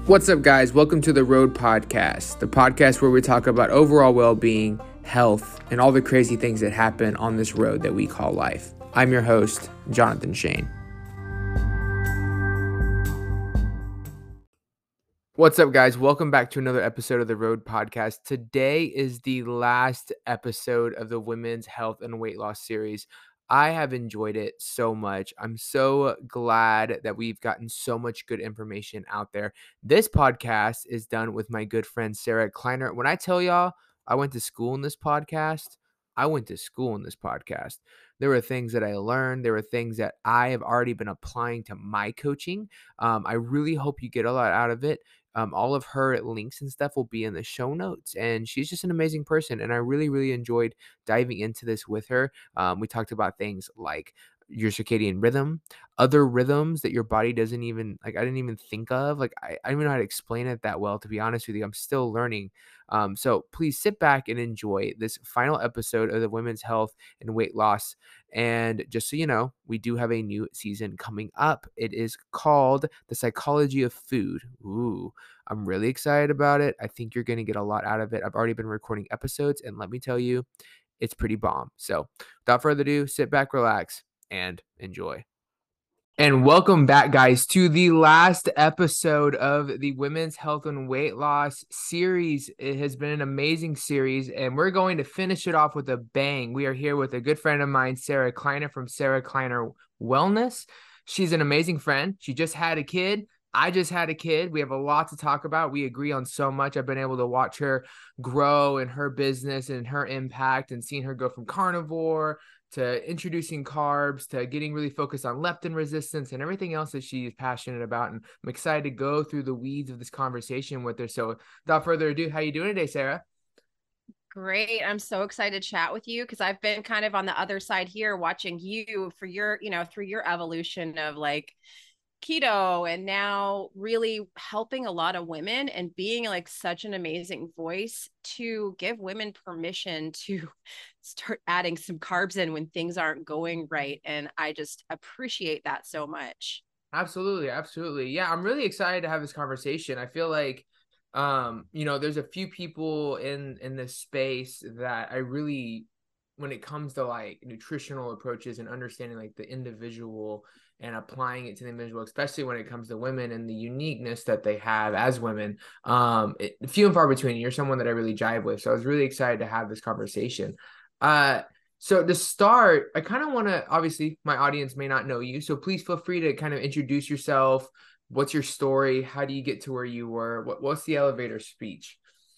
What's up, guys? Welcome to the Road Podcast, the podcast where we talk about overall well-being, health, and all the crazy things that happen on this road that we call life. I'm your host, Jonathan Shane. What's up, guys? Welcome back to another episode of the Road Podcast. Today is the last episode of the Women's Health and Weight Loss series. I have enjoyed it so much. I'm so glad that we've gotten so much good information out there. This podcast is done with my good friend, Sarah Kleiner. When I tell y'all I went to school in this podcast, I went to school in this podcast. There were things that I learned. There were things that I have already been applying to my coaching. I really hope you get a lot out of it. All of her links and stuff will be in the show notes. And she's just an amazing person. And I really, really enjoyed diving into this with her. We talked about things like your circadian rhythm, other rhythms that your body doesn't even like. I didn't even think of. I don't even know how to explain it that well, to be honest with you. I'm still learning. So please sit back and enjoy this final episode of the Women's Health and Weight Loss. And just so you know, we do have a new season coming up. It is called The Psychology of Food. Ooh, I'm really excited about it. I think you're going to get a lot out of it. I've already been recording episodes, and let me tell you, it's pretty bomb. So without further ado, sit back, relax, and enjoy. And welcome back, guys, to the last episode of the Women's Health and Weight Loss series. It has been an amazing series, and we're going to finish it off with a bang. We are here with a good friend of mine, Sarah Kleiner from Sarah Kleiner Wellness. She's an amazing friend. She just had a kid. I just had a kid. We have a lot to talk about. We agree on so much. I've been able to watch her grow in her business and her impact, and seeing her go from carnivore to introducing carbs, to getting really focused on leptin resistance and everything else that she's passionate about. And I'm excited to go through the weeds of this conversation with her. So without further ado, how you doing today, Sarah? Great. I'm so excited to chat with you because I've been kind of on the other side here watching you for your, through your evolution of like keto and now really helping a lot of women and being like such an amazing voice to give women permission to start adding some carbs in when things aren't going right. And I just appreciate that so much. Absolutely, absolutely. Yeah, I'm really excited to have this conversation. I feel like there's a few people in this space that I really, when it comes to like nutritional approaches and understanding like the individual and applying it to the individual, especially when it comes to women and the uniqueness that they have as women, few and far between. You're someone that I really jive with. So I was really excited to have this conversation. Uh so to start, I kind of want to, obviously my audience may not know you, so please feel free to kind of introduce yourself. What's your story? How do you get to where you were? What's the elevator speech?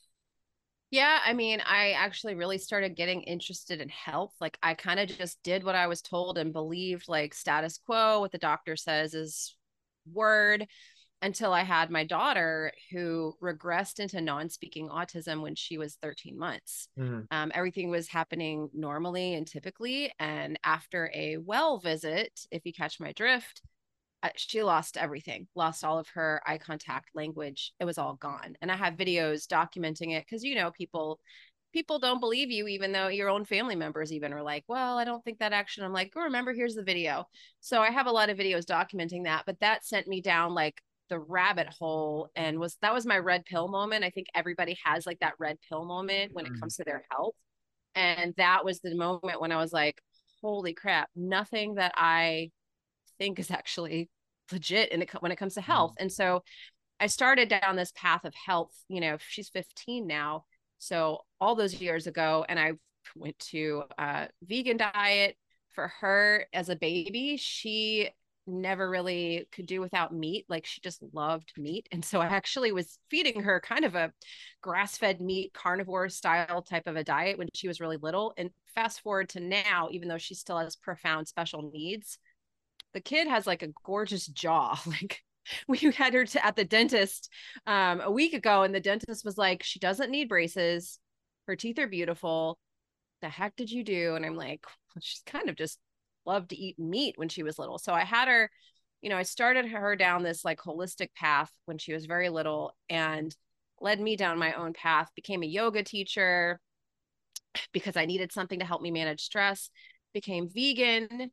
Yeah, I mean, I actually really started getting interested in health. Like, I kind of just did what I was told and believed, like, status quo, what the doctor says is word, until I had my daughter who regressed into non speaking autism when she was 13 months. Mm-hmm. Everything was happening normally and typically. And after a well visit, if you catch my drift, she lost everything, lost all of her eye contact, language. It was all gone. And I have videos documenting it because, people don't believe you, even though your own family members even are like, well, I don't think that action. I'm like, oh, remember, here's the video. So I have a lot of videos documenting that, but that sent me down like the rabbit hole, and that was my red pill moment. I think everybody has like that red pill moment when it comes to their health. And that was the moment when I was like, holy crap, nothing that I think is actually legit when it comes to health. And so I started down this path of health. She's 15 now. So all those years ago, and I went to a vegan diet for her as a baby. She never really could do without meat. Like, she just loved meat. And so I actually was feeding her kind of a grass-fed meat carnivore style type of a diet when she was really little. And fast forward to now, even though she still has profound special needs, the kid has like a gorgeous jaw. Like, we had her at the dentist a week ago, and the dentist was like, she doesn't need braces. Her teeth are beautiful. The heck did you do? And I'm like, well, she's kind of just loved to eat meat when she was little. So I had her, I started her down this like holistic path when she was very little, and led me down my own path, became a yoga teacher because I needed something to help me manage stress, became vegan.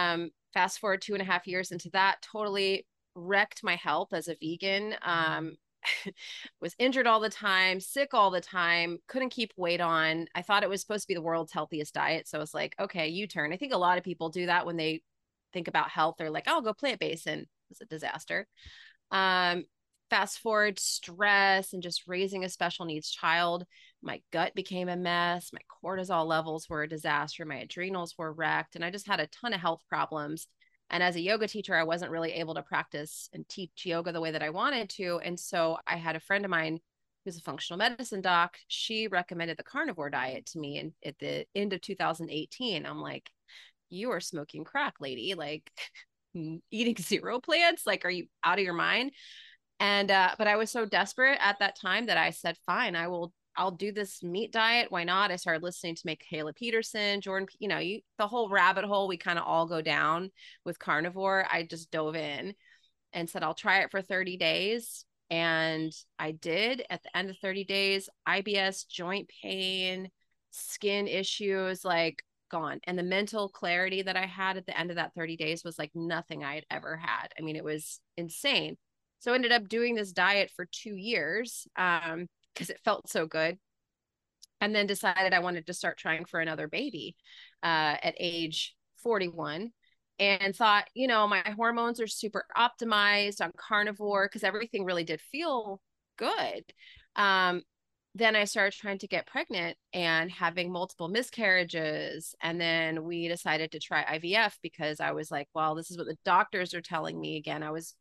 Fast forward 2.5 years into that, totally wrecked my health as a vegan. was injured all the time, sick all the time, couldn't keep weight on. I thought it was supposed to be the world's healthiest diet. So I was like, okay, U-turn. I think a lot of people do that when they think about health. They're like, oh, I'll go plant-based, and it's a disaster. Um, Fast forward, stress and just raising a special needs child. My gut became a mess. My cortisol levels were a disaster. My adrenals were wrecked. And I just had a ton of health problems. And as a yoga teacher, I wasn't really able to practice and teach yoga the way that I wanted to. And so I had a friend of mine who's a functional medicine doc. She recommended the carnivore diet to me. And at the end of 2018, I'm like, you are smoking crack, lady. Like, eating zero plants? Like, are you out of your mind? And but I was so desperate at that time that I said, fine, I'll do this meat diet. Why not? I started listening to Michaela Peterson, Jordan, the whole rabbit hole we kind of all go down with carnivore. I just dove in and said, I'll try it for 30 days. And I did. At the end of 30 days, IBS, joint pain, skin issues, like gone. And the mental clarity that I had at the end of that 30 days was like nothing I had ever had. I mean, it was insane. So I ended up doing this diet for 2 years because it felt so good. And then decided I wanted to start trying for another baby at age 41, and thought, my hormones are super optimized on carnivore because everything really did feel good. Um, then I started trying to get pregnant and having multiple miscarriages. And then we decided to try IVF because I was like, well, this is what the doctors are telling me. Again, I was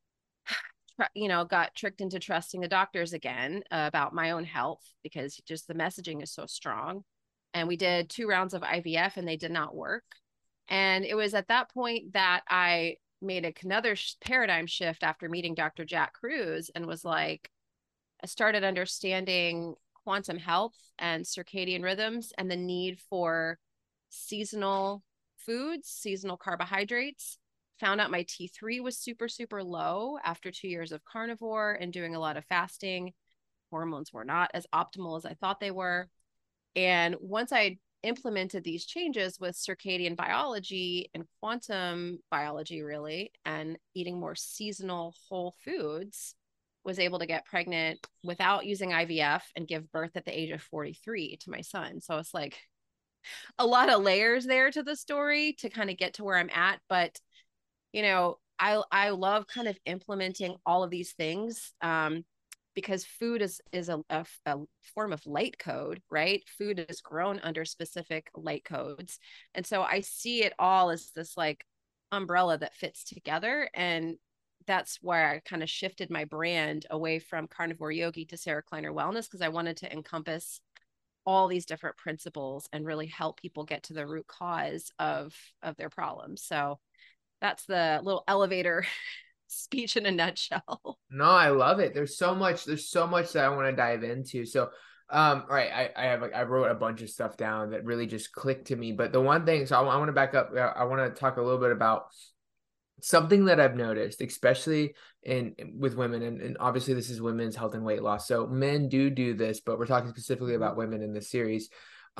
got tricked into trusting the doctors again about my own health because just the messaging is so strong. And we did 2 rounds of IVF and they did not work. And it was at that point that I made another paradigm shift after meeting Dr. Jack Cruz, and was like, I started understanding quantum health and circadian rhythms and the need for seasonal foods, seasonal carbohydrates. Found out my T3 was super, super low after 2 years of carnivore and doing a lot of fasting. Hormones were not as optimal as I thought they were. And once I implemented these changes with circadian biology and quantum biology, really, and eating more seasonal whole foods, was able to get pregnant without using IVF and give birth at the age of 43 to my son. So it's like a lot of layers there to the story to kind of get to where I'm at. But I love kind of implementing all of these things because food is a form of light code, right? Food is grown under specific light codes. And so I see it all as this like umbrella that fits together. And that's where I kind of shifted my brand away from Carnivore Yogi to Sarah Kleiner Wellness, because I wanted to encompass all these different principles and really help people get to the root cause of their problems. So that's the little elevator speech in a nutshell. No, I love it. There's so much that I want to dive into. So, right, I wrote a bunch of stuff down that really just clicked to me. But the one thing, so I want to back up. I want to talk a little bit about something that I've noticed, especially with women, and obviously this is women's health and weight loss. So men do this, but we're talking specifically about women in this series.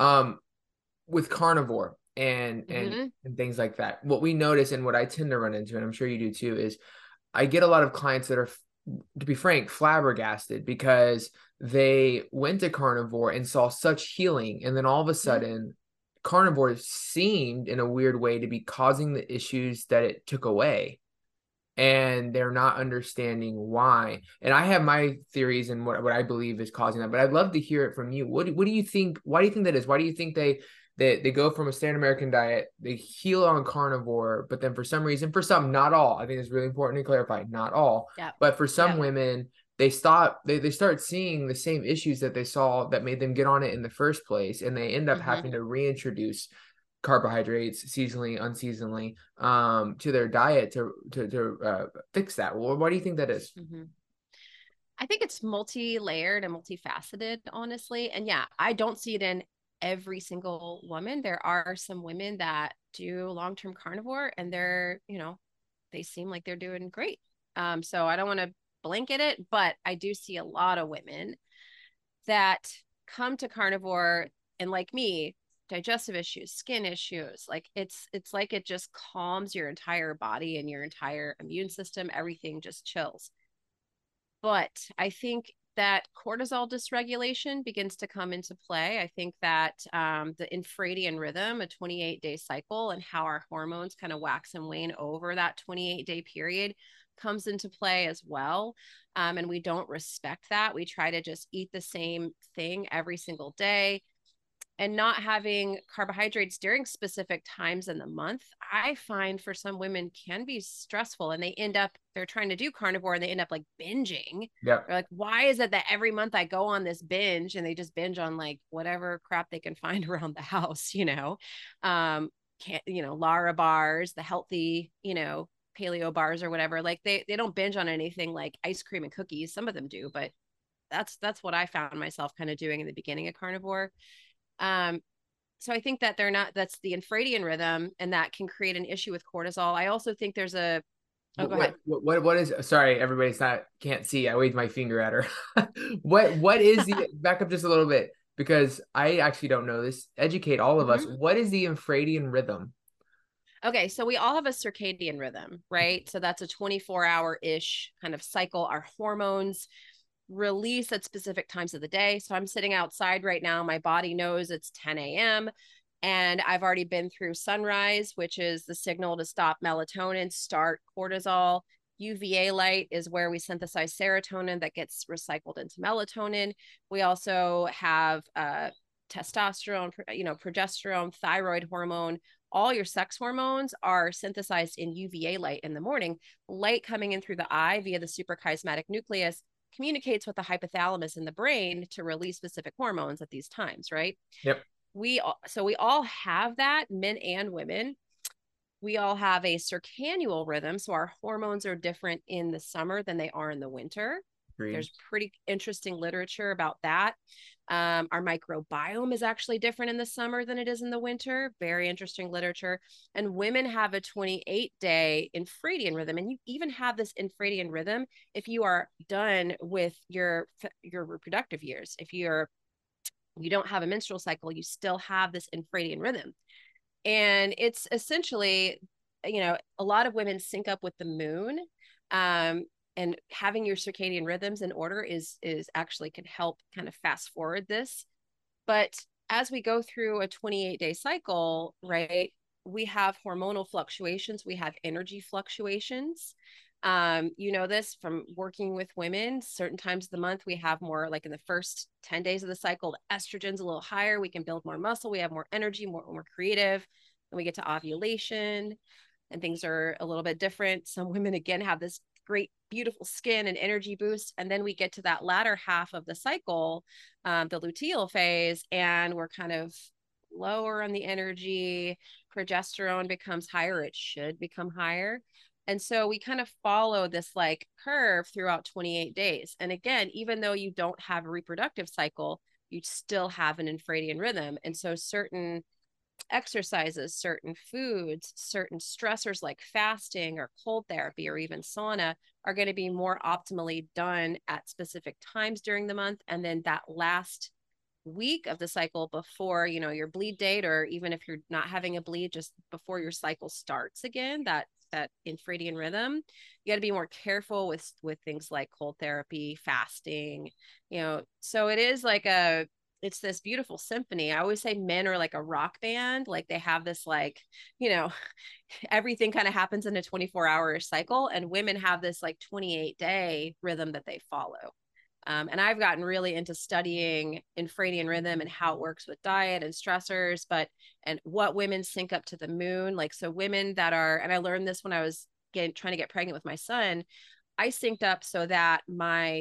With carnivore and things like that. What we notice and what I tend to run into, and I'm sure you do too, is I get a lot of clients that are, to be frank, flabbergasted because they went to carnivore and saw such healing. And then all of a sudden, carnivore seemed in a weird way to be causing the issues that it took away. And they're not understanding why. And I have my theories and what I believe is causing that. But I'd love to hear it from you. What do you think? Why do you think that is? Why do you think they go from a standard American diet, they heal on carnivore, but then for some reason, for some, not all, I think it's really important to clarify, not all, Yeah. but for some women, they start seeing the same issues that they saw that made them get on it in the first place. And they end up having to reintroduce carbohydrates seasonally, unseasonally, to their diet to fix that. Well, why do you think that is? I think it's multi-layered and multifaceted, honestly. And yeah, I don't see it in every single woman. There are some women that do long-term carnivore and they seem like they're doing great. So I don't want to blanket it, but I do see a lot of women that come to carnivore and, like me, digestive issues, skin issues, like it's like it just calms your entire body and your entire immune system. Everything just chills. But I think that cortisol dysregulation begins to come into play. I think that the infradian rhythm, a 28-day cycle, and how our hormones kind of wax and wane over that 28-day period comes into play as well. And we don't respect that. We try to just eat the same thing every single day, and not having carbohydrates during specific times in the month, I find for some women can be stressful, and they're trying to do carnivore and they end up like binging. Yep. They're like, why is it that every month I go on this binge, and they just binge on like whatever crap they can find around the house, can't, Lara bars, the healthy, paleo bars or whatever. Like they don't binge on anything like ice cream and cookies. Some of them do, but that's what I found myself kind of doing in the beginning of carnivore. Um, so I think that that's the infradian rhythm, and that can create an issue with cortisol. I also think there's oh, What go what ahead. what is, sorry, everybody's not can't see. I waved my finger at her. What is the, back up just a little bit because I actually don't know this. Educate all of us. Mm-hmm. What is the infradian rhythm? Okay, so we all have a circadian rhythm, right? So that's a 24-hour-ish kind of cycle. Our hormones release at specific times of the day. So I'm sitting outside right now. My body knows it's 10 a.m. and I've already been through sunrise, which is the signal to stop melatonin, start cortisol. UVA light is where we synthesize serotonin that gets recycled into melatonin. We also have testosterone, progesterone, thyroid hormone. All your sex hormones are synthesized in UVA light in the morning. Light coming in through the eye via the suprachiasmatic nucleus communicates with the hypothalamus in the brain to release specific hormones at these times, right? Yep. We all have that, men and women. We all have a circannual rhythm, so our hormones are different in the summer than they are in the winter. Agreed. There's pretty interesting literature about that. Our microbiome is actually different in the summer than it is in the winter. Very interesting literature. And women have a 28-day infradian rhythm, and you even have this infradian rhythm if you are done with your reproductive years. If you don't have a menstrual cycle, you still have this infradian rhythm. And it's essentially, a lot of women sync up with the moon. Um, and having your circadian rhythms in order is actually can help kind of fast forward this. But as we go through a 28-day cycle, right, we have hormonal fluctuations, we have energy fluctuations. This from working with women. Certain times of the month, we have more, like in the first 10 days of the cycle, the estrogen's a little higher. We can build more muscle. We have more energy, more creative. Then we get to ovulation, and things are a little bit different. Some women, again, have this great, beautiful skin and energy boost. And then we get to that latter half of the cycle, the luteal phase, and we're kind of lower on the energy. Progesterone becomes higher. It should become higher. And so we kind of follow this like curve throughout 28 days. And again, even though you don't have a reproductive cycle, you still have an infradian rhythm. And so certain exercises, certain foods, certain stressors like fasting or cold therapy or even sauna are going to be more optimally done at specific times during the month. And then that last week of the cycle before, your bleed date, or even if you're not having a bleed, just before your cycle starts again, that infradian rhythm, you got to be more careful with things like cold therapy, fasting, so it's this beautiful symphony. I always say men are like a rock band. Like they have this like, you know, everything kind of happens in a 24-hour cycle, and women have this like 28-day rhythm that they follow. And I've gotten really into studying infradian rhythm and how it works with diet and stressors, and what women sync up to the moon. Like, so women that are, and I learned this when I was trying to get pregnant with my son, I synced up so that my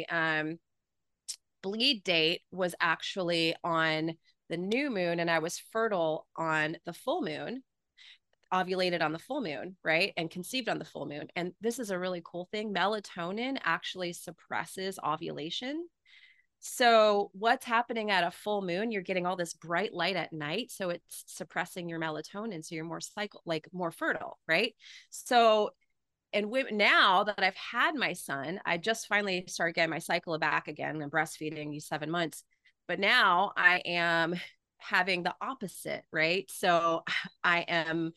bleed date was actually on the new moon, and I was fertile on the full moon, ovulated on the full moon, right? And conceived on the full moon. And this is a really cool thing. Melatonin actually suppresses ovulation. So what's happening at a full moon? You're getting all this bright light at night, so it's suppressing your melatonin, so you're more fertile, right? So, and now that I've had my son, I just finally started getting my cycle back again. I'm breastfeeding you 7 months, but now I am having the opposite, right? So I am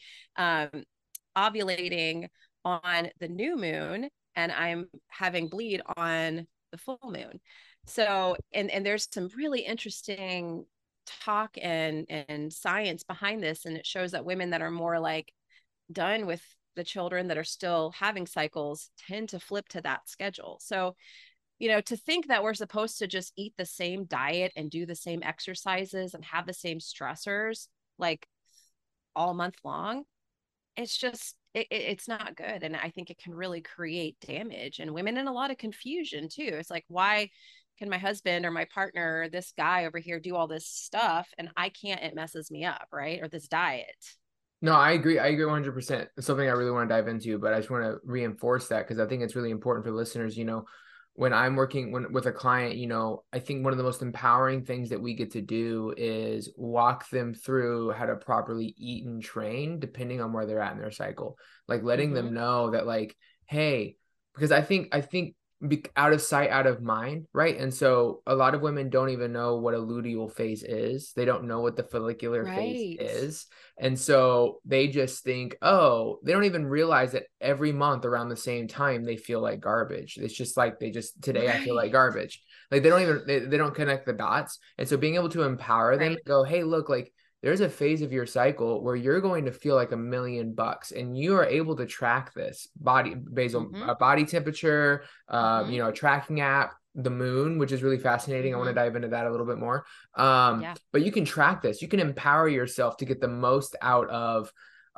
ovulating on the new moon, and I'm having bleed on the full moon. So, and there's some really interesting talk and science behind this. And it shows that women that are more like done with the children that are still having cycles tend to flip to that schedule. So, to think that we're supposed to just eat the same diet and do the same exercises and have the same stressors like all month long, it's just it's not good. And I think it can really create damage and women in a lot of confusion too. It's like, why can my husband or my partner, this guy over here, do all this stuff and I can't? It messes me up, right? Or this diet. No, I agree. I agree 100%. It's something I really want to dive into, but I just want to reinforce that because I think it's really important for listeners. When I'm working with a client, I think one of the most empowering things that we get to do is walk them through how to properly eat and train, depending on where they're at in their cycle. Like letting them know that, like, hey, because I think out of sight, out of mind, right? And so a lot of women don't even know what a luteal phase is. They don't know what the follicular phase Right. is. And so they just think, oh, they don't even realize that every month around the same time, they feel like garbage. It's just like today I feel like Right. garbage. Like they don't connect the dots. And so being able to empower them Right. and go, hey, look, like there's a phase of your cycle where you're going to feel like $1,000,000 and you are able to track this body temperature, a tracking app, the moon, which is really fascinating. I want to dive into that a little bit more. Yeah. But you can track this. You can empower yourself to get the most out of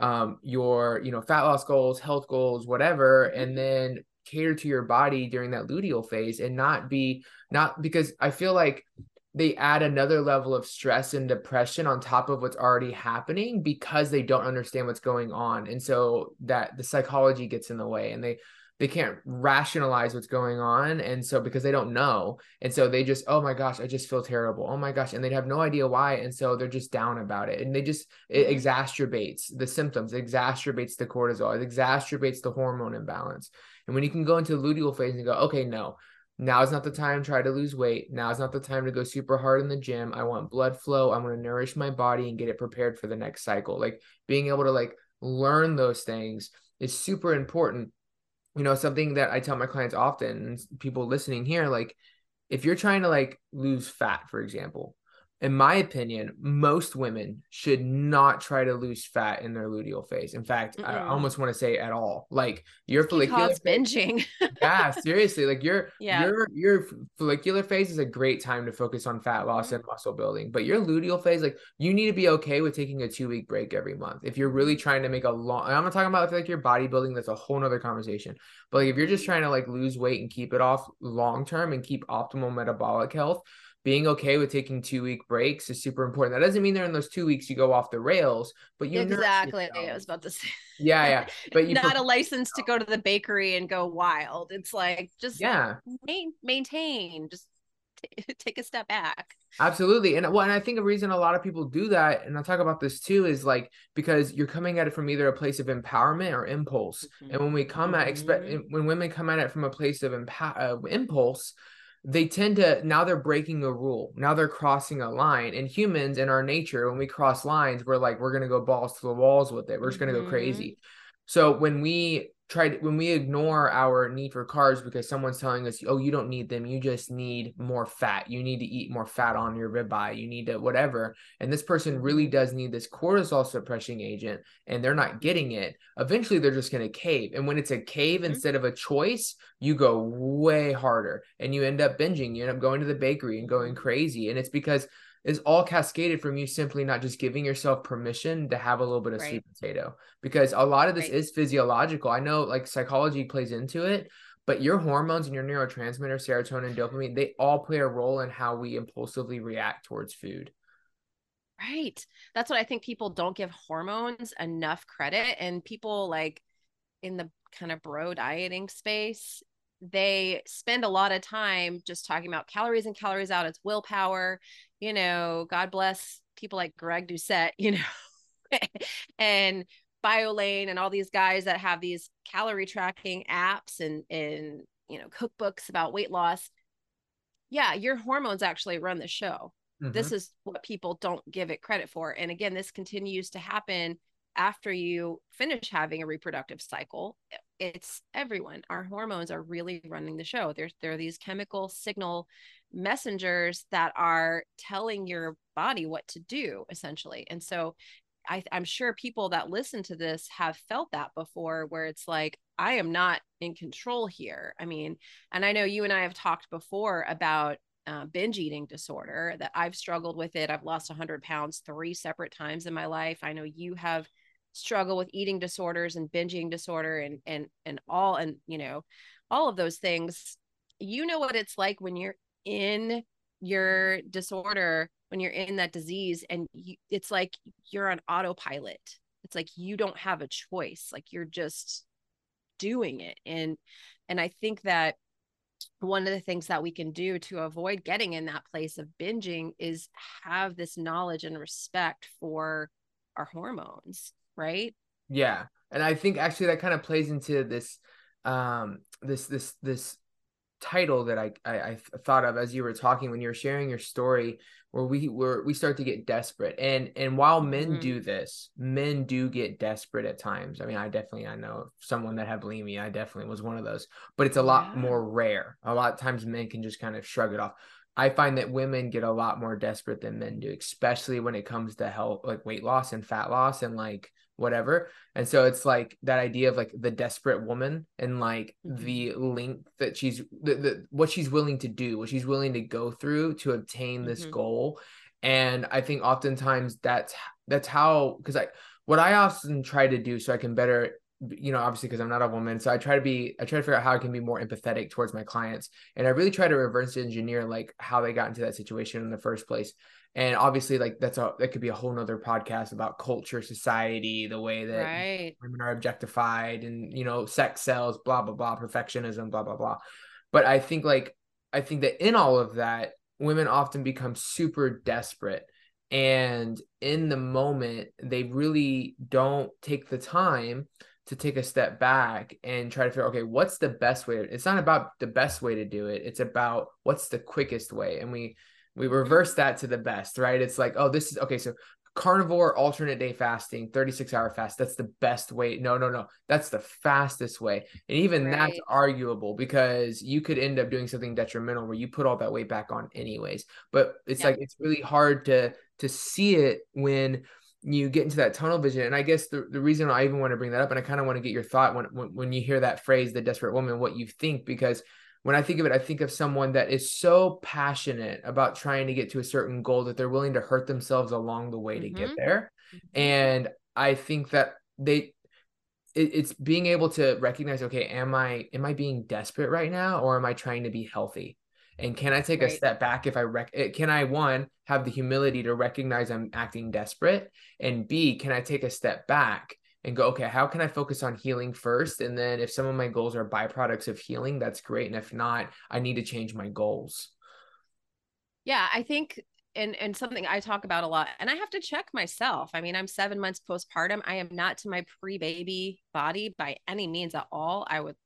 your, fat loss goals, health goals, whatever, and then cater to your body during that luteal phase and not because I feel like they add another level of stress and depression on top of what's already happening because they don't understand what's going on. And so that the psychology gets in the way and they can't rationalize what's going on. And so because they don't know. And so they just, oh my gosh, I just feel terrible. Oh my gosh. And they'd have no idea why. And so they're just down about it. And it exacerbates the symptoms, it exacerbates the cortisol, it exacerbates the hormone imbalance. And when you can go into luteal phase and go, okay, no, now is not the time to try to lose weight. Now is not the time to go super hard in the gym. I want blood flow. I want to nourish my body and get it prepared for the next cycle. Like being able to like learn those things is super important. Something that I tell my clients often, and people listening here, like if you're trying to like lose fat, for example, in my opinion, most women should not try to lose fat in their luteal phase. In fact, I almost want to say at all. Like your follicular Cause phase, binging. yeah, seriously, like Yeah. your follicular phase is a great time to focus on fat loss and muscle building. But your luteal phase, like you need to be okay with taking a 2 week break every month. If you're really trying to make a long, I'm not talking about like your bodybuilding, that's a whole nother conversation. But like if you're just trying to like lose weight and keep it off long term and keep optimal metabolic health, being okay with taking 2 week breaks is super important. That doesn't mean that in those 2 weeks you go off the rails, but you nourish Exactly. I yourself. was about to say. Yeah, yeah. But you Not prepare a license to yourself. go to the bakery and go wild. It's like just Yeah. maintain, just take a step back. Absolutely. And I think a reason a lot of people do that, and I'll talk about this too, is like because you're coming at it from either a place of empowerment or impulse. And when we come at when women come at it from a place of impulse, they tend to now they're breaking a rule. Now they're crossing a line. And humans in our nature, when we cross lines, we're like, we're gonna go balls to the walls with it. We're just gonna go crazy. So when we ignore our need for carbs because someone's telling us, oh, you don't need them, you just need more fat, you need to eat more fat on your ribeye, you need to whatever, and this person really does need this cortisol suppressing agent and they're not getting it, eventually they're just going to cave. And when it's a cave instead of a choice, you go way harder and you end up binging, you end up going to the bakery and going crazy. And it's because is all cascaded from you simply not just giving yourself permission to have a little bit of sweet potato, because a lot of this is physiological. I know like psychology plays into it, but your hormones and your neurotransmitters, serotonin, dopamine, they all play a role in how we impulsively react towards food. Right. That's what I think people don't give hormones enough credit. And people like in the kind of bro dieting space, they spend a lot of time just talking about calories and calories out. It's willpower. God bless people like Greg Doucette, and BioLane and all these guys that have these calorie tracking apps and cookbooks about weight loss. Yeah, your hormones actually run the show. This is what people don't give it credit for. And again, this continues to happen after you finish having a reproductive cycle, it's everyone. Our hormones are really running the show. There are these chemical signal messengers that are telling your body what to do, essentially. And so I'm sure people that listen to this have felt that before, where it's like, I am not in control here. I mean, and I know you and I have talked before about binge eating disorder, that I've struggled with it. I've lost 100 pounds 3 separate times in my life. I know you have struggled with eating disorders and binge eating disorder and all, and all of those things. You know what it's like when you're in your disorder, when you're in that disease, and it's like you're on autopilot. It's like you don't have a choice, like you're just doing it. And I think that one of the things that we can do to avoid getting in that place of binging is have this knowledge and respect for our hormones, right? Yeah. And I think actually that kind of plays into this title that I thought of as you were talking when you were sharing your story, where we start to get desperate. And while men Mm-hmm. do this, men do get desperate at times. I mean, I know someone that had bulimia. I definitely was one of those, but it's a lot Yeah. more rare. A lot of times men can just kind of shrug it off. I find that women get a lot more desperate than men do, especially when it comes to health, like weight loss and fat loss and like whatever. And so it's like that idea of like the desperate woman and like Mm-hmm. the length that what she's willing to do, what she's willing to go through to obtain this Mm-hmm. goal. And I think oftentimes that's how, because what I often try to do so I can better, obviously because I'm not a woman, so I try to figure out how I can be more empathetic towards my clients. And I really try to reverse engineer like how they got into that situation in the first place. And obviously like that could be a whole nother podcast about culture, society, the way that Right. women are objectified and sex sells, blah blah blah, perfectionism, blah blah blah. But I think that in all of that, women often become super desperate, and in the moment they really don't take the time to take a step back and try to figure, okay, what's the best way. It's not about the best way to do it, it's about what's the quickest way. And we Mm-hmm. reverse that to the best, right? It's like, oh, this is okay, so carnivore alternate day fasting, 36-hour fast, that's the best way. No, no, no, that's the fastest way. And even that's Right. arguable, because you could end up doing something detrimental where you put all that weight back on anyways. But it's Yep. like it's really hard to see it when you get into that tunnel vision. And I guess the reason I even want to bring that up, and I kind of want to get your thought when you hear that phrase, the desperate woman, what you think. Because when I think of it, I think of someone that is so passionate about trying to get to a certain goal that they're willing to hurt themselves along the way to get Mm-hmm. there. Mm-hmm. And I think that it's being able to recognize, okay, am I being desperate right now, or am I trying to be healthy? And can I take a Right. step back if can I, one, have the humility to recognize I'm acting desperate, and B, can I take a step back and go, okay, how can I focus on healing first? And then if some of my goals are byproducts of healing, that's great. And if not, I need to change my goals. Yeah, I think, and something I talk about a lot, and I have to check myself. I mean, I'm 7 months postpartum. I am not to my pre-baby body by any means at all.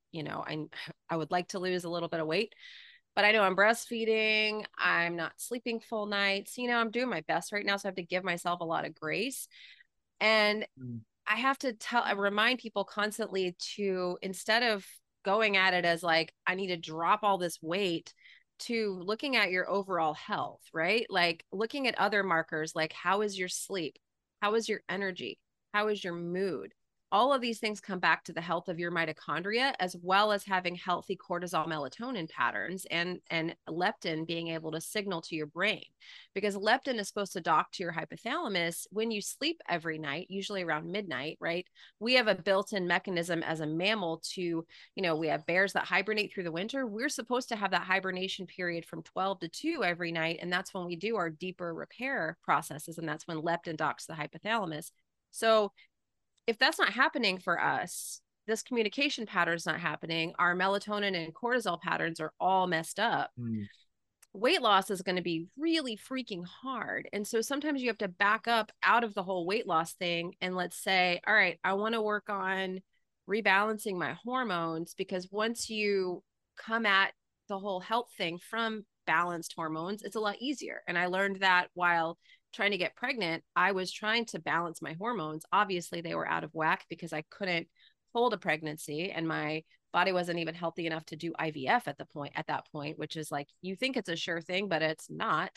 I would like to lose a little bit of weight, but I know I'm breastfeeding. I'm not sleeping full nights. I'm doing my best right now, so I have to give myself a lot of grace. And Mm. I have to remind people constantly to, instead of going at it as like, I need to drop all this weight, to looking at your overall health, right? Like looking at other markers, like how is your sleep? How is your energy? How is your mood? All of these things come back to the health of your mitochondria, as well as having healthy cortisol melatonin patterns and leptin being able to signal to your brain, because leptin is supposed to dock to your hypothalamus when you sleep every night, usually around midnight, right? We have a built-in mechanism as a mammal to, we have bears that hibernate through the winter. We're supposed to have that hibernation period from 12 to 2 every night. And that's when we do our deeper repair processes. And that's when leptin docks the hypothalamus. So if that's not happening for us, this communication pattern is not happening, our melatonin and cortisol patterns are all messed up, Mm. weight loss is going to be really freaking hard. And so sometimes you have to back up out of the whole weight loss thing. And let's say, all right, I want to work on rebalancing my hormones, because once you come at the whole health thing from balanced hormones, it's a lot easier. And I learned that while trying to get pregnant, I was trying to balance my hormones. Obviously, they were out of whack because I couldn't hold a pregnancy, and my body wasn't even healthy enough to do IVF at that point, which is like, you think it's a sure thing, but it's not.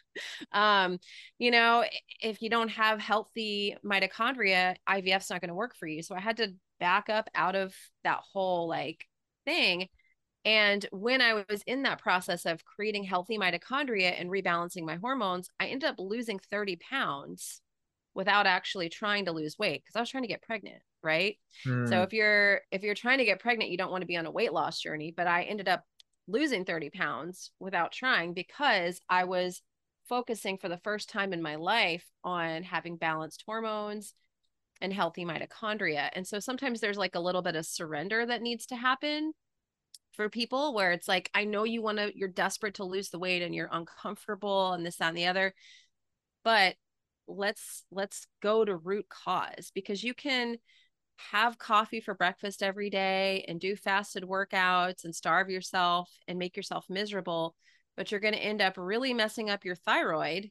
um, you know, if you don't have healthy mitochondria, IVF's not going to work for you. So I had to back up out of that whole like thing. And when I was in that process of creating healthy mitochondria and rebalancing my hormones, I ended up losing 30 pounds without actually trying to lose weight because I was trying to get pregnant, right? So Hmm. if you're trying to get pregnant, you don't want to be on a weight loss journey, but I ended up losing 30 pounds without trying because I was focusing for the first time in my life on having balanced hormones and healthy mitochondria. And so sometimes there's like a little bit of surrender that needs to happen for people where it's like, I know you're desperate to lose the weight and you're uncomfortable and this, that, and the other, but let's go to root cause, because you can have coffee for breakfast every day and do fasted workouts and starve yourself and make yourself miserable, but you're going to end up really messing up your thyroid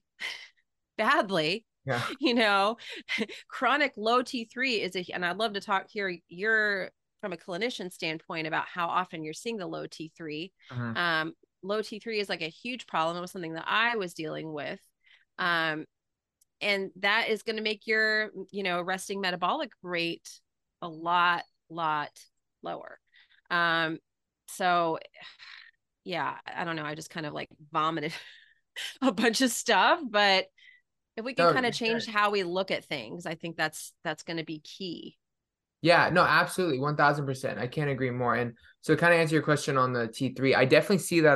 badly. Yeah. You know, chronic low T3 and I'd love to talk here you're from a clinician standpoint about how often you're seeing the low T3. Mhm. um, Low T3 is like a huge problem. It was something that I was dealing with. um, and that is going to make your, resting metabolic rate a lot lower. um, so yeah, I don't know, I just kind of like vomited a bunch of stuff, but if we can No, kind of change how we look at things, I think that's going to be key. yeah, no, absolutely, 1000%. I can't agree more. And so, kind of answer your question on the T3, I definitely see that.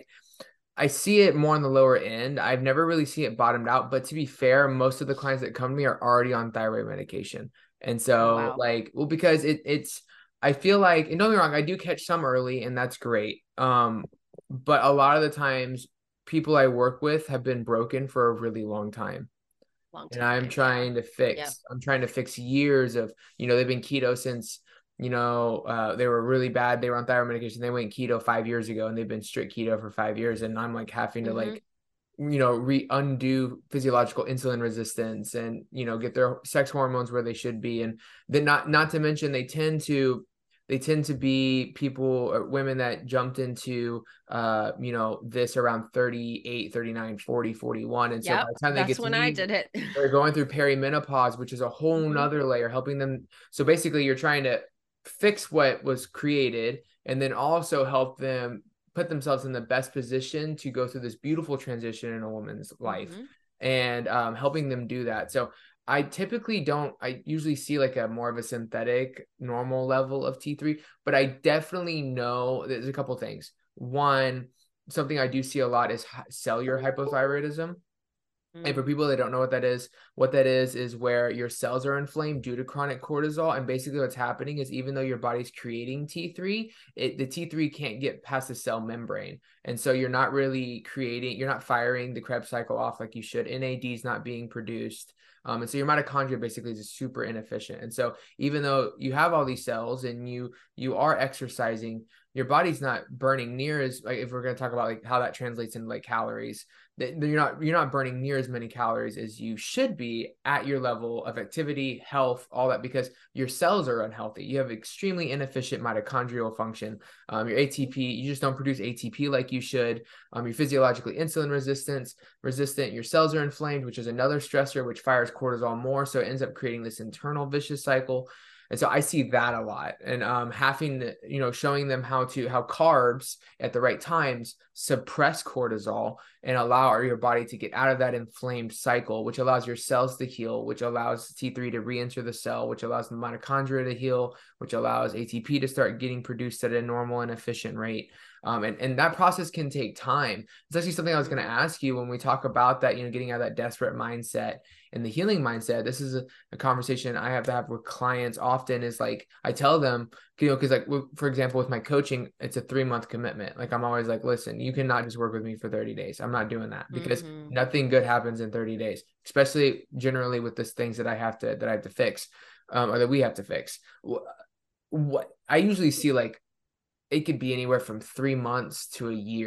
I see it more on the lower end. I've never really seen it bottomed out, but to be fair, most of the clients that come to me are already on thyroid medication. And Oh so, wow. like, well, because it's I feel like, and don't get me wrong, I do catch some early, and that's great. But a lot of the times people I work with have been broken for a really long time. Long And time, yeah. Yeah. I'm trying to fix years of, they've been keto since, they were really bad. They were on thyroid medication. They went keto 5 years ago, and they've been strict keto for 5 years. And I'm like having to Mm-hmm. like, undo physiological insulin resistance, and, get their sex hormones where they should be. And then not to mention, they tend to be people or women that jumped into this around 38, 39, 40, 41. And so by Yep, the time they that's get to when I me, did it. they're going through perimenopause, which is a whole Mm-hmm. nother layer, helping them. So basically, you're trying to fix what was created, and then also help them put themselves in the best position to go through this beautiful transition in a woman's life, Mm-hmm. and helping them do that. So I usually see like a more of a synthetic normal level of T3, but I definitely know there's a couple things. One, something I do see a lot is cellular hypothyroidism. And for Mm. people that don't know what that is where your cells are inflamed due to chronic cortisol. And basically what's happening is, even though your body's creating T3, the T3 can't get past the cell membrane. And so you're not firing the Krebs cycle off like you should. NAD is not being produced. And so your mitochondria basically is super inefficient. And so even though you have all these cells and you are exercising, your body's not burning near as, like, if we're going to talk about like how that translates into like calories, that you're not burning near as many calories as you should be at your level of activity, health, all that, because your cells are unhealthy. You have extremely inefficient mitochondrial function. Your ATP, you just don't produce ATP like you should. You're physiologically insulin resistant. Your cells are inflamed, which is another stressor, which fires cortisol more. So it ends up creating this internal vicious cycle. And so I see that a lot, and having to, showing them how carbs at the right times suppress cortisol and allow your body to get out of that inflamed cycle, which allows your cells to heal, which allows T3 to re-enter the cell, which allows the mitochondria to heal, which allows ATP to start getting produced at a normal and efficient rate. And that process can take time. It's actually something I was going to Mm-hmm. ask you when we talk about that, getting out of that desperate mindset and the healing mindset. This is a conversation I have to have with clients often, is like, I tell them, because like, for example, with my coaching, it's a 3-month commitment. Like, I'm always like, listen, you cannot just work with me for 30 days. I'm not doing that, because Mm-hmm. nothing good happens in 30 days, especially generally with this things that I have to fix, or that we have to fix. What I usually see, like, it could be anywhere from 3 months to a year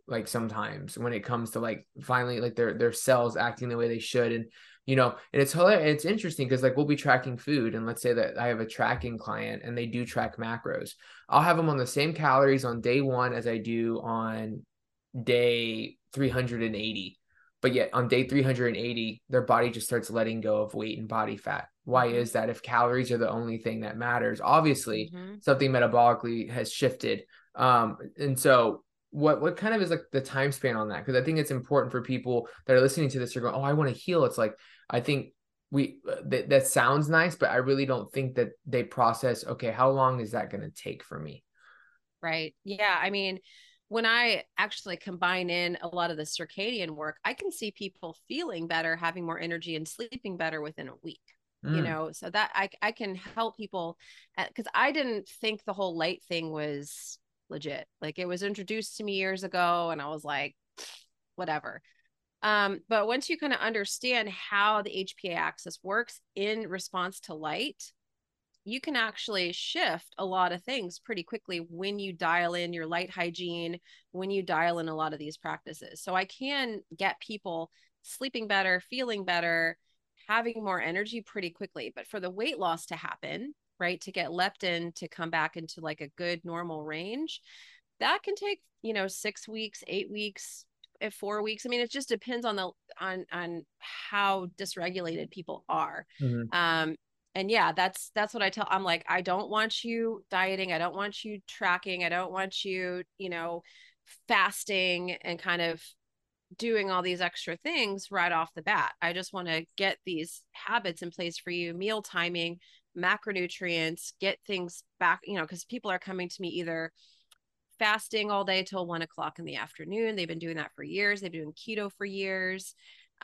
like sometimes when it comes to like finally like their cells acting the way they should. And and it's hilarious. It's interesting because like we'll be tracking food, and let's say that I have a tracking client and they do track macros. I'll have them on the same calories on day one as I do on day 380. But yet on day 380, their body just starts letting go of weight and body fat. Why Mm-hmm. is that? If calories are the only thing that matters, obviously Mm-hmm. something metabolically has shifted. And so what kind of is like the time span on that? Because I think it's important for people that are listening to this. You're going, oh, I want to heal. It's like, I think that sounds nice, but I really don't think that they process, okay, how long is that going to take for me? Right. Yeah. I mean, when I actually combine in a lot of the circadian work, I can see people feeling better, having more energy, and sleeping better within a week. Mm, So that I can help people because I didn't think the whole light thing was legit. Like it was introduced to me years ago, and I was like, whatever. But once you kind of understand how the HPA axis works in response to light, you can actually shift a lot of things pretty quickly when you dial in your light hygiene, when you dial in a lot of these practices. So I can get people sleeping better, feeling better, having more energy pretty quickly. But for the weight loss to happen, right, to get leptin to come back into like a good normal range, that can take, 6 weeks, 8 weeks, 4 weeks. I mean, it just depends on the on how dysregulated people are. mhm. And yeah, that's what I tell. I'm like, I don't want you dieting, I don't want you tracking, I don't want you, fasting and kind of doing all these extra things right off the bat. I just want to get these habits in place for you, meal timing, macronutrients, get things back, because people are coming to me either fasting all day till 1 o'clock in the afternoon. They've been doing that for years. They've been doing keto for years,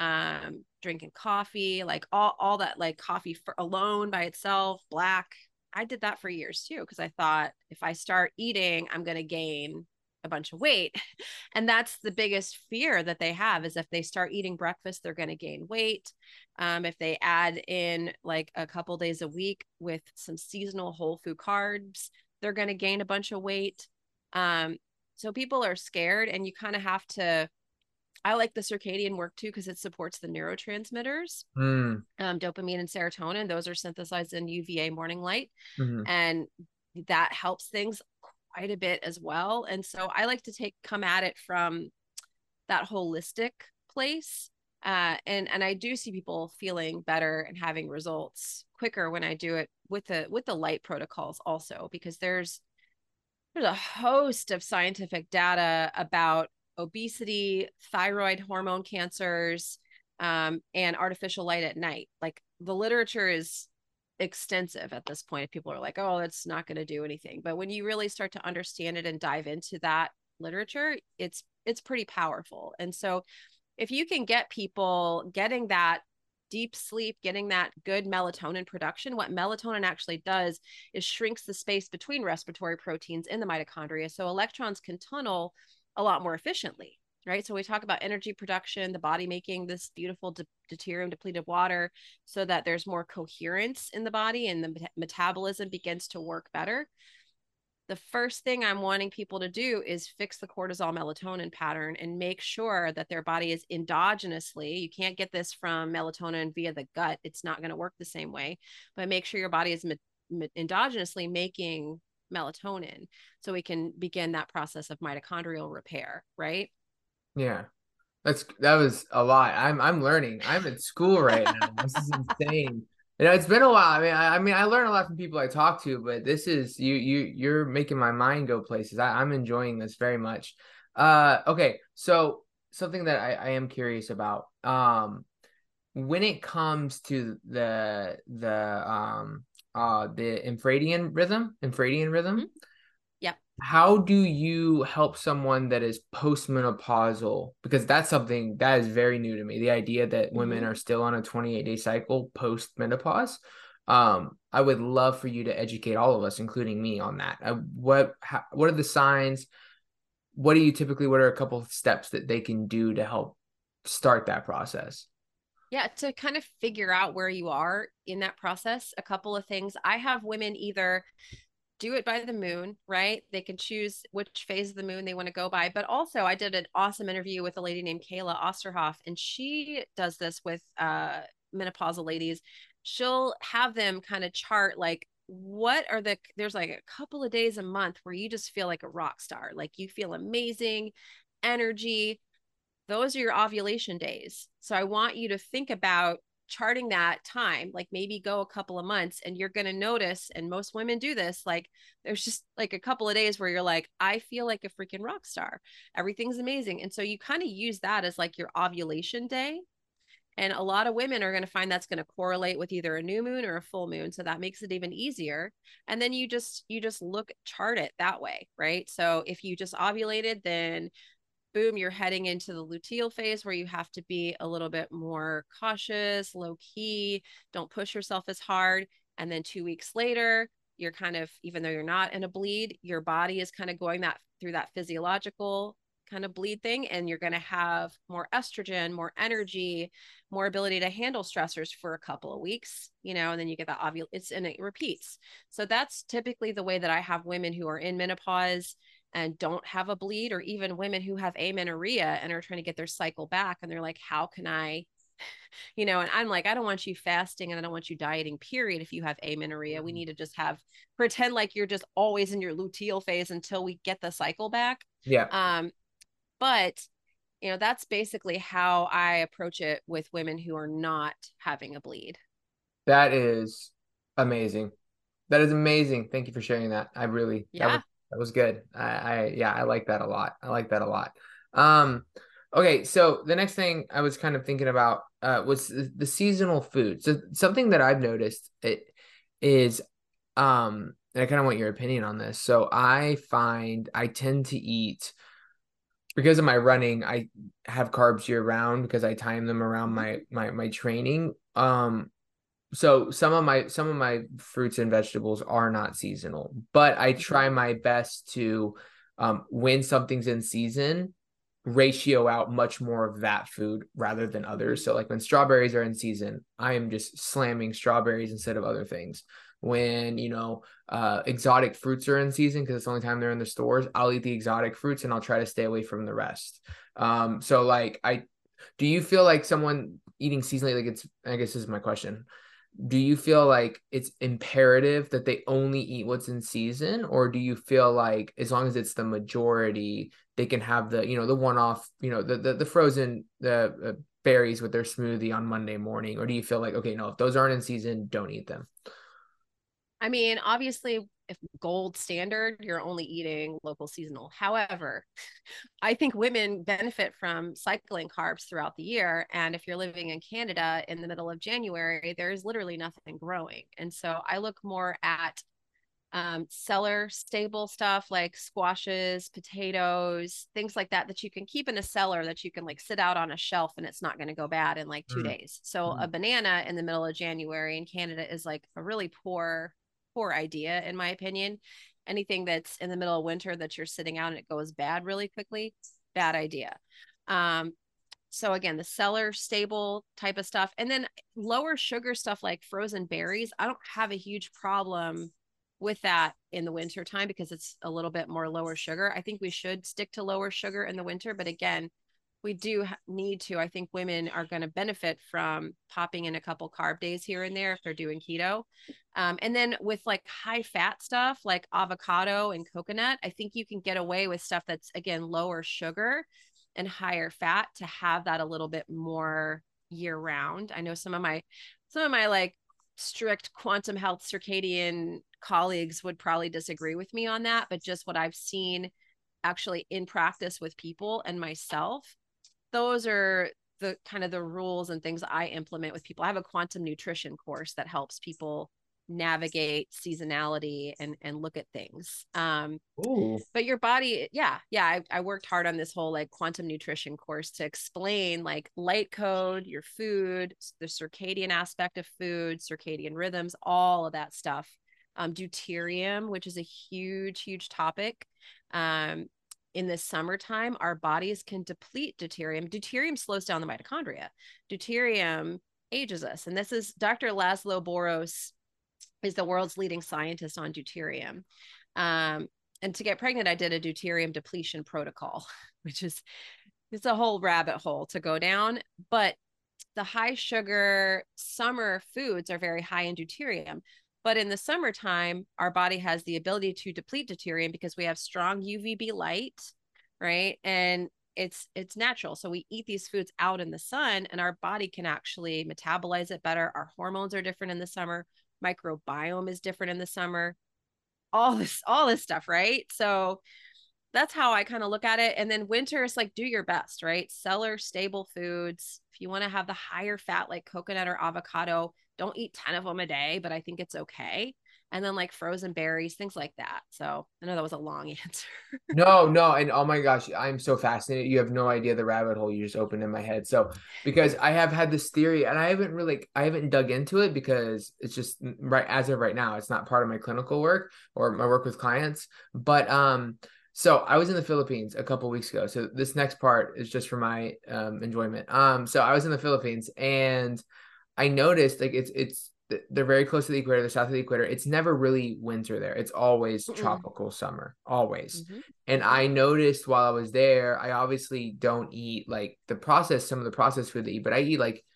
drinking coffee, like all that, like coffee for alone by itself, black. I did that for years too, because I thought if I start eating, I'm going to gain a bunch of weight. And that's the biggest fear that they have is if they start eating breakfast, they're going to gain weight. If they add in like a couple days a week with some seasonal whole food carbs, they're going to gain a bunch of weight. Um, so people are scared, and you kind of have to. I like the circadian work too because it supports the neurotransmitters, Mm, dopamine and serotonin. Those are synthesized in UVA morning light, mhm. and that helps things quite a bit as well. And so I like to come at it from that holistic place. And I do see people feeling better and having results quicker when I do it with the light protocols also, because there's a host of scientific data about obesity, thyroid hormone cancers, and artificial light at night. Like the literature is extensive at this point. People are like, oh, that's not going to do anything. But when you really start to understand it and dive into that literature, it's pretty powerful. And so if you can get people getting that deep sleep, getting that good melatonin production, what melatonin actually does is shrinks the space between respiratory proteins in the mitochondria. So electrons can tunnel a lot more efficiently, right? So we talk about energy production, the body making this beautiful deuterium depleted water so that there's more coherence in the body and the metabolism begins to work better. The first thing I'm wanting people to do is fix the cortisol melatonin pattern and make sure that their body is endogenously. You can't get this from melatonin via the gut, it's not going to work the same way, but make sure your body is endogenously making melatonin so we can begin that process of mitochondrial repair, right? Yeah. That was a lot. I'm learning. I'm in school right now. This is insane. It's been a while. I mean, I learn a lot from people I talk to, but this is you're making my mind go places. I'm enjoying this very much. Okay, so something that I am curious about. When it comes to the infradian rhythm, Mm-hmm. Yep. how do you help someone that is postmenopausal? Because that's something that is very new to me. The idea that women Mm-hmm. are still on a 28-day cycle post menopause. I would love for you to educate all of us, including me, on that. What are the signs? What are a couple of steps that they can do to help start that process? Yeah, to kind of figure out where you are in that process, a couple of things. I have women either do it by the moon, right? They can choose which phase of the moon they want to go by. But also, I did an awesome interview with a lady named Kayla Osterhoff, and she does this with menopausal ladies. She'll have them kind of chart like what are there's like a couple of days a month where you just feel like a rock star, like you feel amazing energy. Those are your ovulation days. So I want you to think about charting that time, like maybe go a couple of months, and you're going to notice, and most women do this, like there's just like a couple of days where you're like, I feel like a freaking rock star. Everything's amazing. And so you kind of use that as like your ovulation day. And a lot of women are going to find that's going to correlate with either a new moon or a full moon. So that makes it even easier. And then you just look chart it that way, right? So if you just ovulated, then boom, you're heading into the luteal phase where you have to be a little bit more cautious, low key, don't push yourself as hard. And then 2 weeks later, you're kind of, even though you're not in a bleed, your body is kind of going that through that physiological kind of bleed thing. And you're going to have more estrogen, more energy, more ability to handle stressors for a couple of weeks, and then you get that and it repeats. So that's typically the way that I have women who are in menopause and don't have a bleed, or even women who have amenorrhea and are trying to get their cycle back. And they're like, how can I, and I'm like, I don't want you fasting and I don't want you dieting, period. If you have amenorrhea, we need to just pretend like you're just always in your luteal phase until we get the cycle back. Yeah. But that's basically how I approach it with women who are not having a bleed. That is amazing. That is amazing. Thank you for sharing that. Yeah. That was good. Yeah, I like that a lot. I like that a lot. Um, okay, so the next thing I was kind of thinking about was the seasonal food. So something that I've noticed it is and I kind of want your opinion on this. So I find I tend to eat because of my running, I have carbs year round because I time them around Mhm. my training. So some of my fruits and vegetables are not seasonal, but I Mhm. try my best to when something's in season, ratio out much more of that food rather than others. Mhm. So like when strawberries are in season, I am just slamming strawberries instead of other things. When exotic fruits are in season because it's the only time they're in the stores, I'll eat the exotic fruits and I'll try to stay away from the rest. So like I do you feel like someone eating seasonally, like I guess this is my question, do you feel like it's imperative that they only eat what's in season, or do you feel like as long as it's the majority, they can have the one-off, the frozen berries with their smoothie on Monday morning? Or do you feel like, okay, no, if those aren't in season, don't eat them? I mean, obviously, if gold standard, you're only eating local seasonal. However, I think women benefit from cycling carbs throughout the year. And if you're living in Canada in the middle of January, there's literally nothing growing. And so I look more at cellar stable stuff like squashes, potatoes, things like that you can keep in a cellar that you can like sit out on a shelf and it's not going to go bad in like 2 days. So a Mm. banana in the middle of January in Canada is like a really poor idea in my opinion. Anything that's in the middle of winter that you're sitting out and it goes bad really quickly, bad idea. Um, so again, the cellar stable type of stuff, and then lower sugar stuff like frozen berries. I don't have a huge problem with that in the winter time because it's a little bit more lower sugar. I think we should stick to lower sugar in the winter, but again, we do need to. I think women are going to benefit from popping in a couple carb days here and there if they're doing keto. And then with like high fat stuff like avocado and coconut, I think you can get away with stuff that's again lower sugar and higher fat to have that a little bit more year round. I know some of my like strict quantum health circadian colleagues would probably disagree with me on that, but just what I've seen actually in practice with people and myself, those are the kind of the rules and things I implement with people. I have a quantum nutrition course that helps people navigate seasonality and look at things. Ooh. But your body, I worked hard on this whole like quantum nutrition course to explain like light code, your food, the circadian aspect of food, circadian rhythms, all of that stuff. Deuterium, which is a huge topic. Um, in the summertime, our bodies can deplete deuterium. Deuterium slows down the mitochondria. Deuterium ages us. And this is Dr. Laszlo Boros. is the world's leading scientist on deuterium. Um, and to get pregnant, I did a deuterium depletion protocol, which is it's a whole rabbit hole to go down. But the high sugar summer foods are very high in deuterium. But in the summertime, our body has the ability to deplete deuterium because we have strong UVB light, right? And it's natural. So we eat these foods out in the sun and our body can actually metabolize it better. Our hormones are different in the summer. Microbiome is different in the summer. All this stuff, right? So that's how I kind of look at it. And then winter is like do your best, right? Cellar stable foods. If you want to have the higher fat like coconut or avocado, don't eat 10 of them a day, but I think it's okay. And then like frozen berries, things like that. So I know that was a long answer. No, no, and oh my gosh, I'm so fascinated. You have no idea the rabbit hole you just opened in my head. So, because I have had this theory and I haven't dug into it because it's just right as of right now, it's not part of my clinical work or my work with clients. But so I was in the Philippines a couple weeks ago. So this next part is just for my enjoyment. So I was in the Philippines and I noticed like it's they're very close to the equator, the south of the equator. It's never really winter there. It's always Mm-mm. tropical summer, always. Mm-hmm. And Mm-hmm. I noticed while I was there, I obviously don't eat like some of the processed food they eat, but I eat like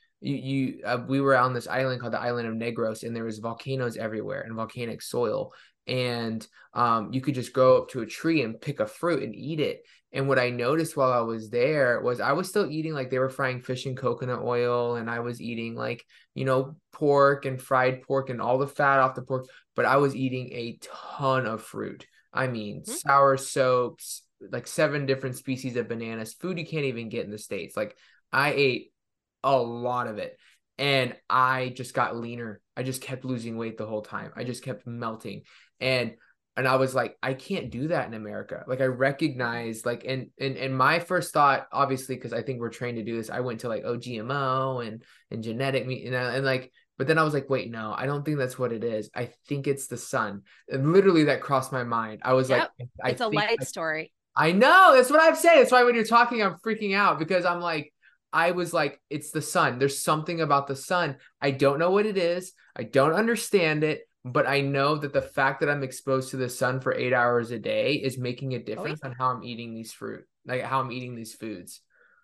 we were on this island called the island of Negros, and there was volcanoes everywhere and volcanic soil. And you could just go up to a tree and pick a fruit and eat it. And what I noticed while I was there was I was still eating like they were frying fish in coconut oil, and I was eating like, pork and fried pork and all the fat off the pork, but I was eating a ton of fruit. I mean, Mm-hmm. sour soaps, like 7 different species of bananas, food you can't even get in the States. Like I ate a lot of it and I just got leaner. I just kept losing weight the whole time. I just kept melting. And I was like, I can't do that in America. Like I recognize like and my first thought, obviously, because I think we're trained to do this, I went to like GMO and genetic meat and like but then I was like, wait, no, I don't think that's what it is. I think it's the sun. And literally that crossed my mind. I was like, Yep. I It's a think light story. I know. That's what I'm saying. That's why when you're talking, I'm freaking out because I'm like, I was like, it's the sun. There's something about the sun. I don't know what it is. I don't understand it, but I know that the fact that I'm exposed to the sun for 8 hours a day is making a Oh, yeah. difference on how I'm eating these fruit, like how I'm eating these foods.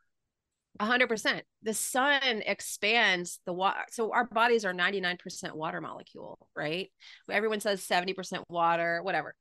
100%. The sun expands the water. So our bodies are 99% water molecule, right? Everyone says 70% water, whatever.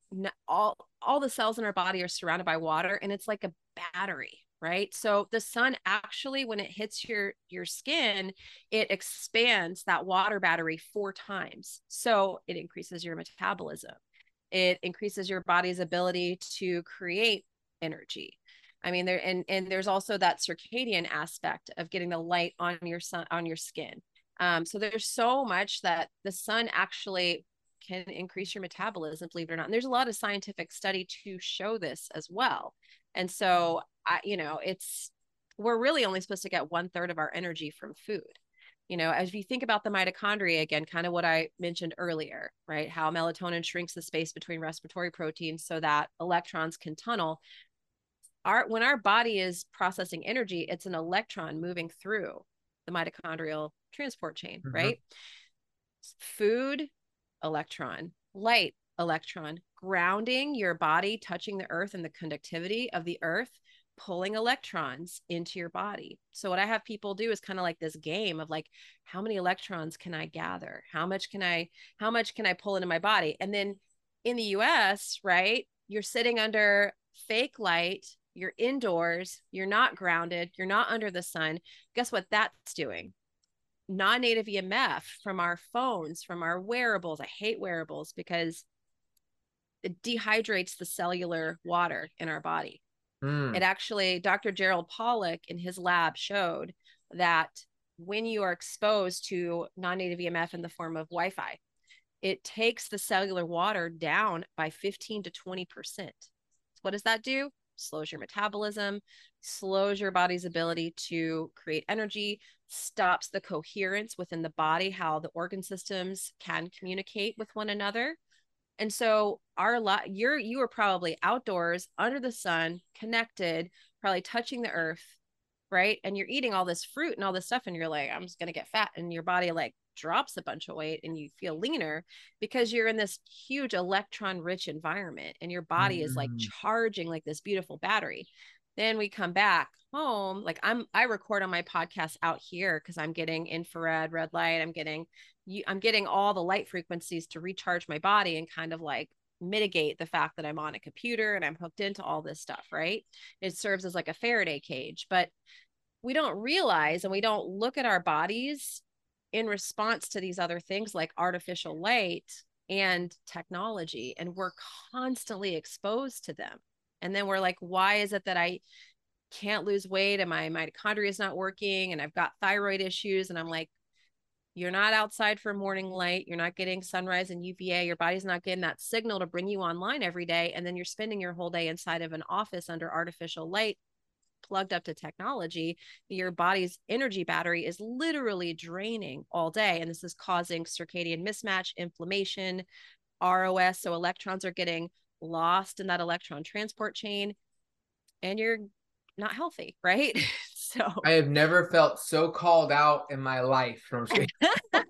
All the cells in our body are surrounded by water and it's like a battery, right? So the sun actually when it hits your skin, it expands that water battery 4 times. So it increases your metabolism. It increases your body's ability to create energy. I mean, and there's also that circadian aspect of getting the light on your sun on your skin. So there's so much that the sun actually can increase your metabolism, believe it or not. And there's a lot of scientific study to show this as well. And so it's we're really only supposed to get 1/3 of our energy from food. As you think about the mitochondria again, kind of what I mentioned earlier, right? How melatonin shrinks the space between respiratory proteins so that electrons can tunnel. When our body is processing energy, it's an electron moving through the mitochondrial transport chain, Mhm. right? Food, electron, light, electron, grounding your body, touching the earth and the conductivity of the earth, pulling electrons into your body. So what I have people do is kind of like this game of like, how many electrons can I gather? How much can I pull into my body? And then in the US, right, you're sitting under fake light, you're indoors, you're not grounded, you're not under the sun. Guess what that's doing? Non-native EMF from our phones, from our wearables. I hate wearables because it dehydrates the cellular water in our body. It Mm. actually, Dr. Gerald Pollack in his lab showed that when you are exposed to non-native EMF in the form of Wi-Fi, it takes the cellular water down by 15 to 20%. What does that do? Slows your metabolism, slows your body's ability to create energy, stops the coherence within the body, how the organ systems can communicate with one another. And so you were probably outdoors under the sun, connected, probably touching the earth. right? And you're eating all this fruit and all this stuff, and you're like, I'm just gonna get fat, and your body like drops a bunch of weight and you feel leaner because you're in this huge electron rich environment and your body is like Mm. charging like this beautiful battery. Then we come back home, like I record on my podcast out here because I'm getting infrared, red light, I'm getting all the light frequencies to recharge my body and kind of like mitigate the fact that I'm on a computer and I'm hooked into all this stuff, right? It serves as like a Faraday cage, but we don't realize and we don't look at our bodies in response to these other things like artificial light and technology. And we're constantly exposed to them. And then we're like, why is it that I can't lose weight and my mitochondria is not working and I've got thyroid issues? And I'm like, you're not outside for morning light. You're not getting sunrise and UVA. Your body's not getting that signal to bring you online every day. And then you're spending your whole day inside of an office under artificial light, plugged up to technology. Your body's energy battery is literally draining all day. And this is causing circadian mismatch, inflammation, ROS. So electrons are getting lost in that electron transport chain and you're not healthy, right? So I have never felt so called out in my life. No, I'm just kidding.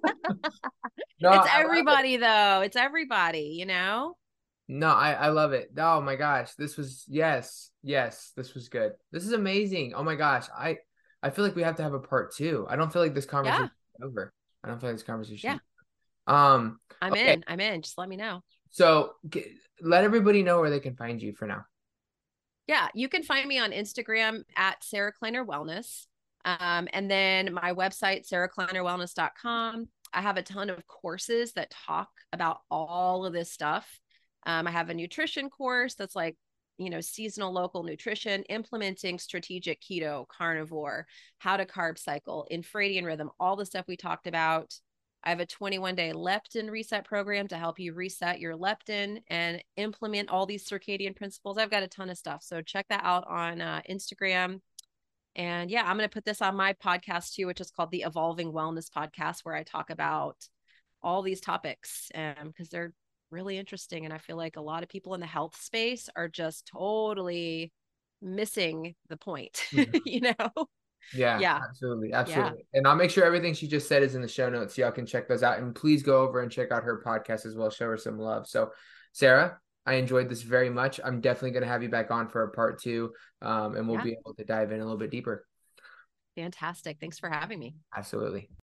No, it's I love it. everybody though. It's everybody, you know? No, I love it. Oh my gosh, this was yes, this was good. This is amazing. Oh my gosh, I feel like we have to have a part two. I don't feel like this conversation Yeah. is over. I don't feel like this conversation. Yeah. Um. Okay, I'm in. Just let me know. so let everybody know where they can find you for now. Yeah, you can find me on Instagram at Sarah Kleiner Wellness. And then my website, sarahkleinerwellness.com. I have a ton of courses that talk about all of this stuff. I have a nutrition course that's like, seasonal local nutrition, implementing strategic keto, carnivore, how to carb cycle, infradian rhythm, all the stuff we talked about. I have a 21-day leptin reset program to help you reset your leptin and implement all these circadian principles. I've got a ton of stuff. So check that out on Instagram. And yeah, I'm going to put this on my podcast too, which is called the Evolving Wellness Podcast, where I talk about all these topics because they're really interesting. And I feel like a lot of people in the health space are just totally missing the point, Mhm. you know? Yeah, Yeah. absolutely, Yeah. absolutely. And I'll make sure everything she just said is in the show notes, so y'all can check those out. And please go over and check out her podcast as well. Show her some love. So, Sarah, I enjoyed this very much. I'm definitely going to have you back on for a part two, and we'll Yeah. be able to dive in a little bit deeper. Fantastic. Thanks for having me. Absolutely.